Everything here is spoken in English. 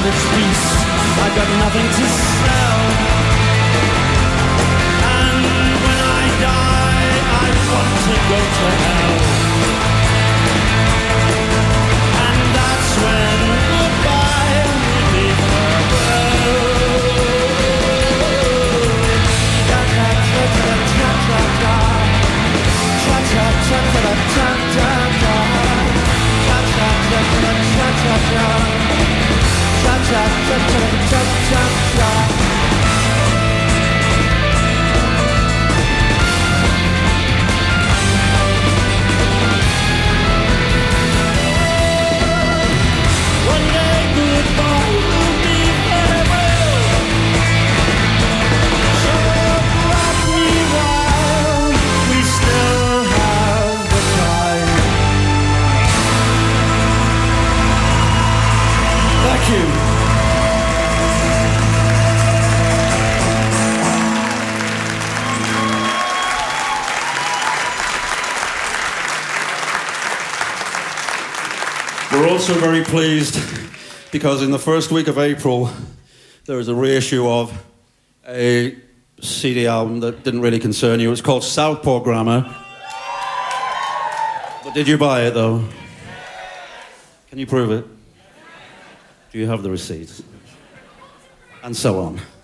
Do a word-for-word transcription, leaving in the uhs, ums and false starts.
its peace. I've got nothing to sell. And when I die, I want to go to hell. And that's when goodbye will be farewell. Cha cha cha cha cha cha cha. Cha cha cha cha cha cha cha. Cha cha cha cha cha cha cha. Cha cha cha cha cha cha. One day goodbye will be farewell. So wrap me while we still have the time. Thank you. We're also very pleased because in the first week of April there is a reissue of a C D album that didn't really concern you. It's called Southpaw Grammar. But did you buy it though? Can you prove it? Do you have the receipts? And so on.